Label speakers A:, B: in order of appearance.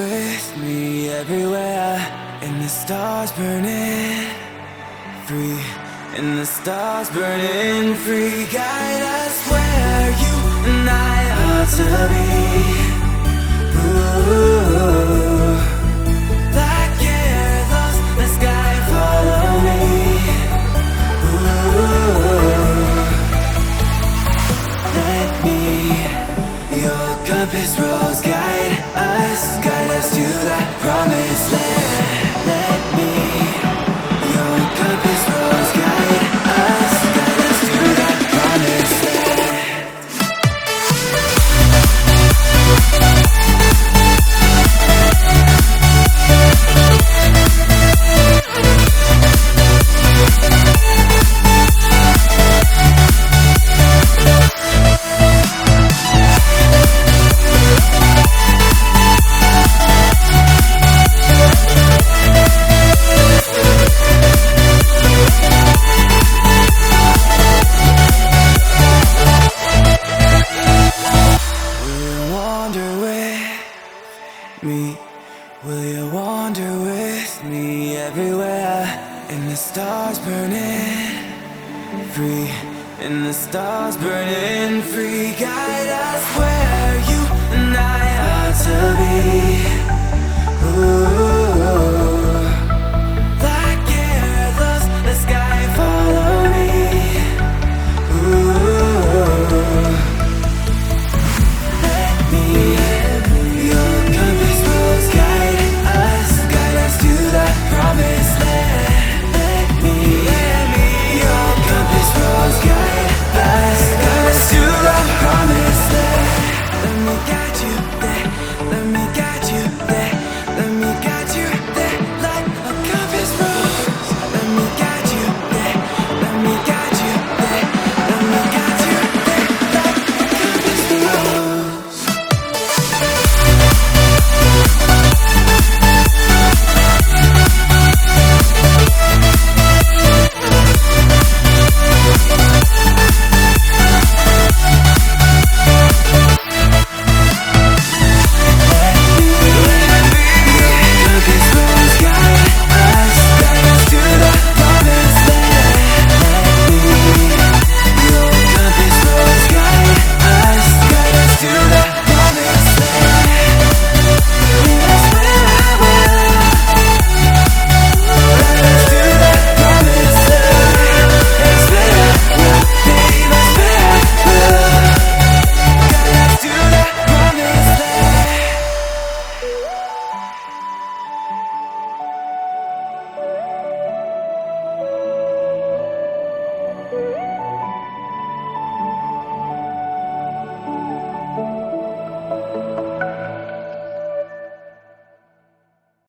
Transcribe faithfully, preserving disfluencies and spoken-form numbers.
A: with me everywhere, and the stars burning free, and the stars burning free. Guide us where you and I ought to be. Ooh, like arrows, the sky, follow me. Ooh, let me, your compass rose, guide us, guide us to that promised land. Let me, your compass rose, guide us, guide us to that promised land. Me, will you wander with me everywhere? And the stars burning free, and the stars burning free. Guide us where you and I ought to be.